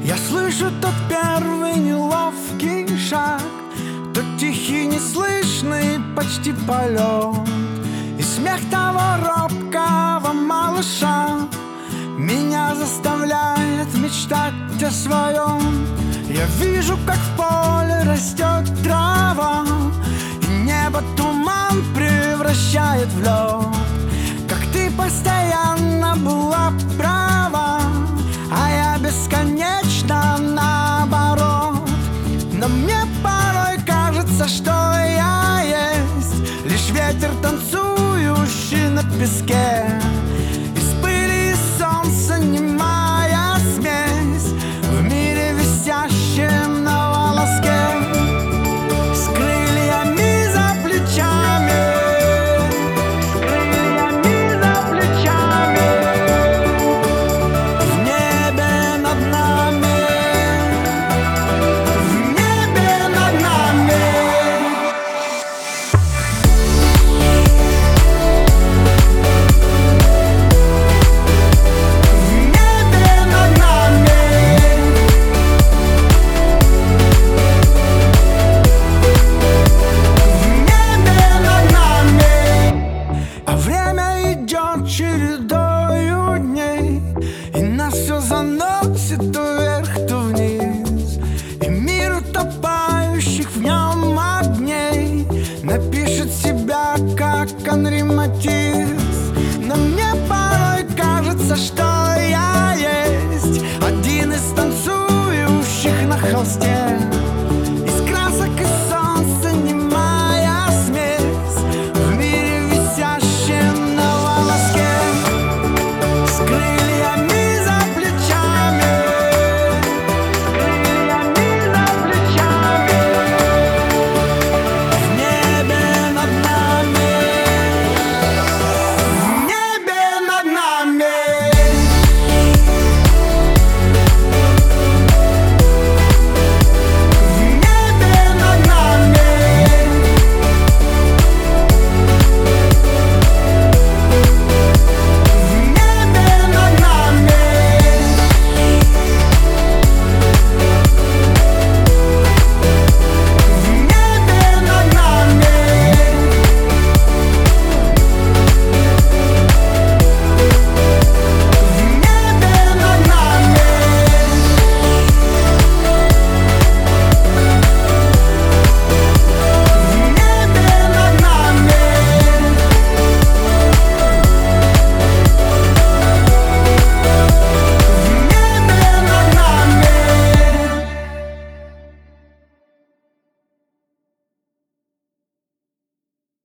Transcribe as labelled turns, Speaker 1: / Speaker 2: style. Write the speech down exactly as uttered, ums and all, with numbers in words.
Speaker 1: Я слышу тот первый неловкий шаг, тот тихий, неслышный, почти полет, и смех того робкого малыша меня заставляет мечтать о своем. Я вижу, как в поле растет трава, и небо туман превращает в лед. Как ты постоянно была права, а я бесконечно наоборот. Но мне порой кажется, что я есть лишь ветер, танцующий на песке. Из пыли и солнца немая смесь в мире, висящем на волоске. С крыльями за плечами, с крыльями за плечами, в небе над нами, в небе над нами. Чередою дней, и нас все заносит то вверх, то вниз, и мир утопающих в нем огней напишет себя, как Анри Матисс. Но мне порой кажется, что я есть один из танцующих на холсте.